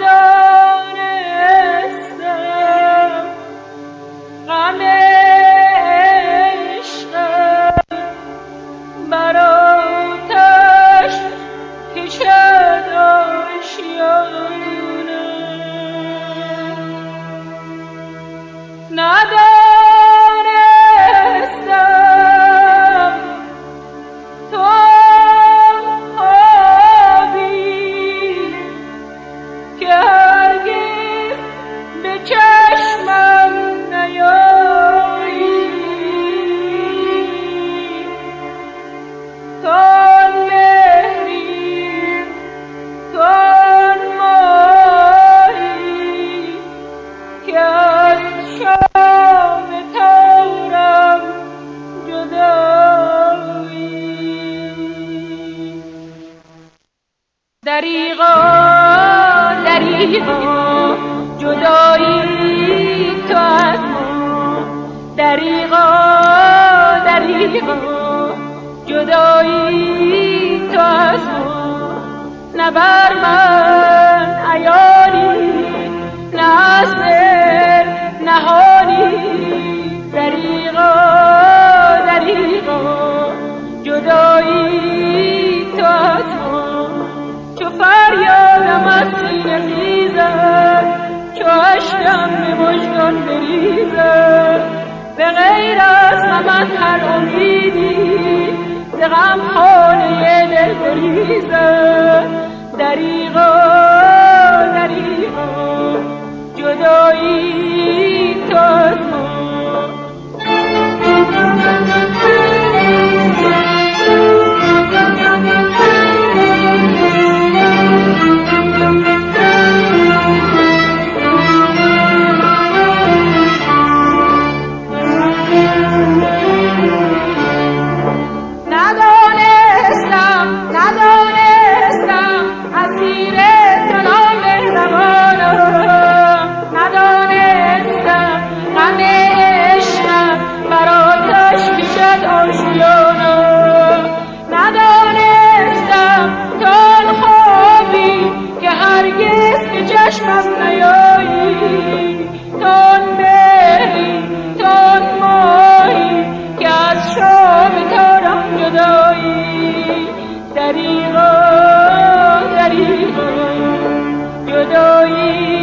ندانستم غم عشقم بر آتش کشد آشیانم. ندانستم تو خوابی که هرگز به چشمم نیایی. تو آن مهری، تو آن ماهی که از شام تارم جدایی. دریغا دریغا جدایی تو از ما، دریغا دریغا جدایی تو از ما. نه بر من عیانی نه از دل نهانی. دریغا دریغا جدایی تو از ما. چو فریادم از سینه خیزد، چو اشکم به مژگان بریزد، به غیر از غمت هر امیدی ز غمخانه دل بریزد. دریغا دریغا جدایی تو از ما. چشمم نیایی. تو آن مهری، تو آن ماهی که از شام تارم جدایی. دریغا دریغا جدایی